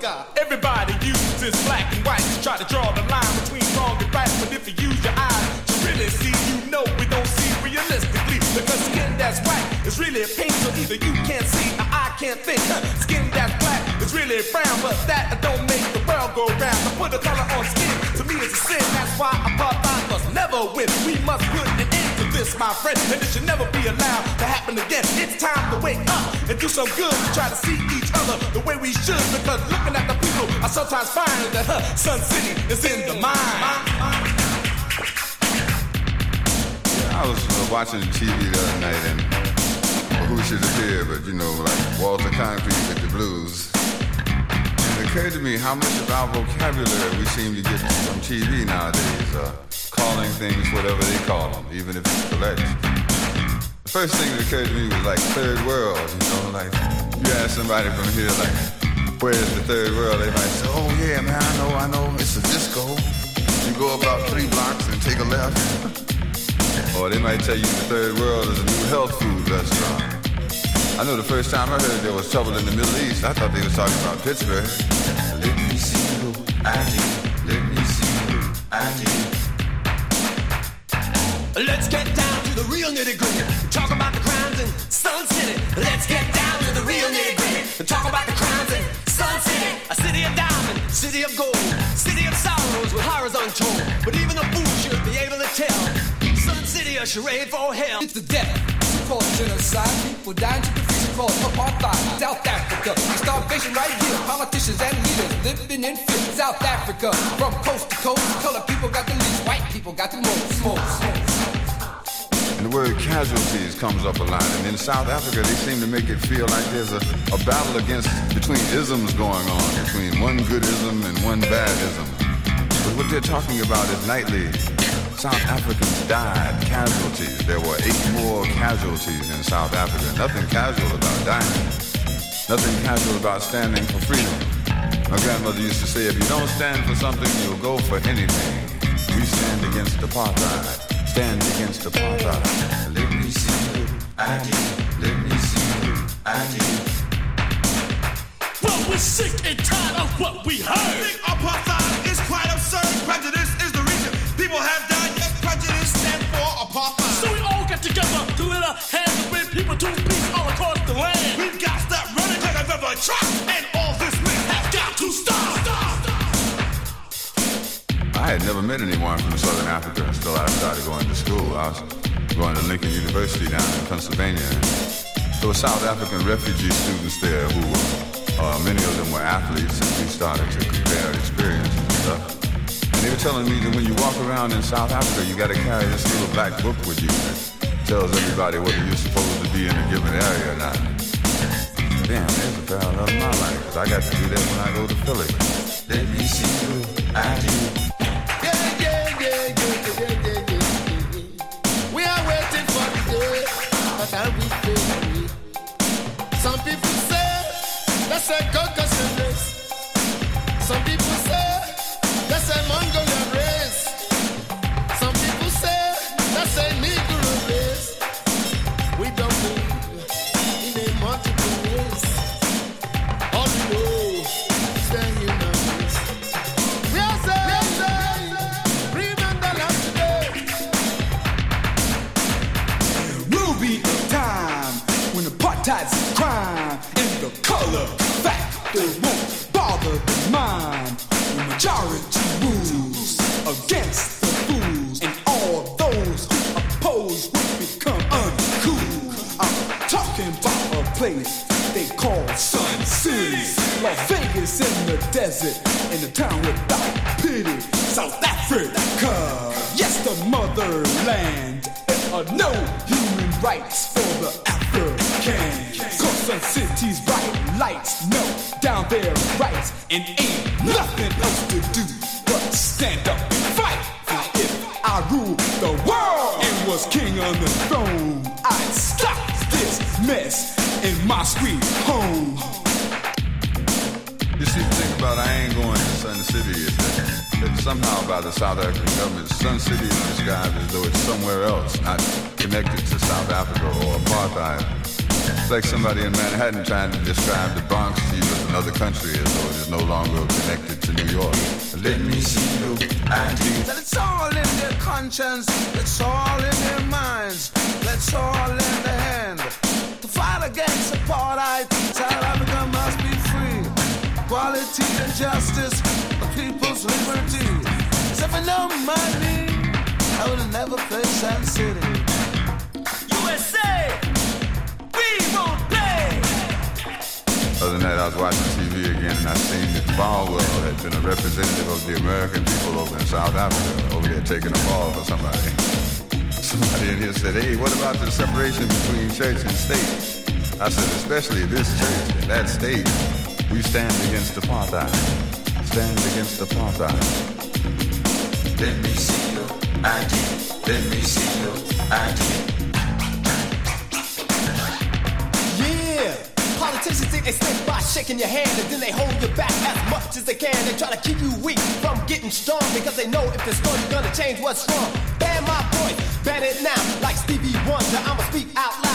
Everybody uses black and white to try to draw the line between wrong and right. But if you use your eyes to really see, you know we don't see realistically. Because skin that's white is really pink, so either you can't see or I can't think. Skin that's black is really brown, but that don't make the world go round. To put a color on skin, to me is a sin. That's why apartheid must never win. We must put an end to this, my friend, and it should never be allowed to happen again. It's time to wake up and do some good to try to see each other the way we should. Because looking at the people, I sometimes find that Sun City is in the mind. I was watching TV the other night, and who should appear but, you know, like Walter Concrete with the blues. And it occurred to me how much of our vocabulary we seem to get from TV nowadays, calling things whatever they call them, even if it's correct. The first thing that occurred to me was like third world, you know, like you ask somebody from here, like, where's the third world? They might say, oh yeah, man, I know, it's a disco. You go about 3 blocks and take a left. Or they might tell you the third world is a new health food restaurant. I know the first time I heard there was trouble in the Middle East, I thought they was talking about Pittsburgh. Let me see you, let me see you, Let's get down to the real nitty-gritty. Talk about the crimes in Sun City. Let's get down to the real nitty-gritty. Talk about the crimes in Sun City. A city of diamond, city of gold, city of sorrows with horrors untold. But even a fool should be able to tell. Sun City, a charade for hell. It's the death. It's called genocide. People dying to defeat. It's called apartheid. South Africa. Starvation right here. Politicians and leaders living in fear. South Africa. From coast to coast. Colored people got the least. White people got the most. Smoke. And the word casualties comes up a lot. And in South Africa, they seem to make it feel like there's a battle between isms going on, between one good ism and one bad ism. But what they're talking about is nightly. South Africans died, casualties. There were 8 more casualties in South Africa. Nothing casual about dying. Nothing casual about standing for freedom. My grandmother used to say, if you don't stand for something, you'll go for anything. We stand against apartheid. Stand against apartheid. Let me see you, let me see you, Well, we're sick and tired of what we heard. I think apartheid is quite absurd. Prejudice is the reason people have died. Yes, prejudice stands for apartheid. So we all get together to let our hands and bring people to peace all across the land. We've got to stop running like a river track, and all this mess has got to stop. I had never met anyone from Southern Africa until I started going to school. I was going to Lincoln University down in Pennsylvania. There were South African refugee students there who many of them were athletes, and we started to compare experiences and stuff. And they were telling me that when you walk around in South Africa, you got to carry this little black book with you that tells everybody whether you're supposed to be in a given area or not. Damn, there's a parallel in my life, because I got to do that when I go to Philly. Let me see you, We are waiting for the day, but are we ready? Some people say, that's a Caucasian race. Some people say, that's a Mongolian race. Some people say, that's a Negro race. We don't believe in a multiple race. All we know is the human race. We are saying, remember last day. Ruby of time when apartheid's a crime and the color factor won't bother the mind. The majority rules against the fools, and all those who oppose will become uncool. I'm talking about a place they call Sun City, Las Vegas in the desert, in the town without pity, South Africa. Yes, the motherland. There are no human rights for the African. Cause Sun City's bright lights melt down their rights, and ain't nothing else to do but stand up and fight. For if I ruled the world and was king on the throne, I'd stop this mess in my sweet home. You see, the thing about I ain't going to Sun City is that somehow by the South African government, Sun City is described as though it's somewhere else, not connected to South Africa or apartheid. It's like somebody in Manhattan trying to describe the Bronx to you as another country, as though it is no longer connected to New York. Let me see your ID. That it's all in their conscience, it's all in their minds, let's all lend a hand to fight against apartheid. South Africa must be free. Equality and justice, the people's liberty. Except for no money, I would have never played Sun City. USA, we won't play. Other than that, I was watching TV again and I seen that Falwell had been a representative of the American people over in South Africa, over there taking a ball for somebody. Somebody in here said, hey, what about the separation between church and state? I said, especially this church and that state, we stand against apartheid. Stand against apartheid. Let me see your ID. Let me see your ID. Yeah, politicians think they slip by shaking your hand, and then they hold you back as much as they can. They try to keep you weak from getting strong because they know if they're strong, you're gonna change what's wrong. Ban my voice, ban it now, like Stevie Wonder. I'ma speak out loud.